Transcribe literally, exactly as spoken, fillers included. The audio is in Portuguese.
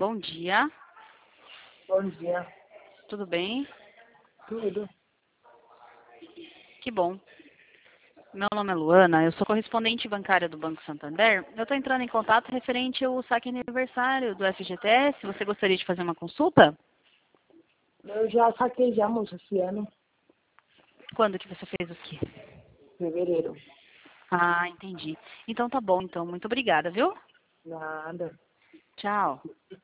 Bom dia, Bom dia. tudo bem? Tudo. Que bom. Meu nome é Luana, eu sou correspondente bancária do Banco Santander. Eu estou entrando em contato referente ao saque aniversário do F G T S. Você gostaria de fazer uma consulta? Eu já saquei já, moça, esse ano, Quando que você fez o quê? fevereiro. Ah, entendi. Então tá bom, então. Muito obrigada, viu? Nada. Tchau.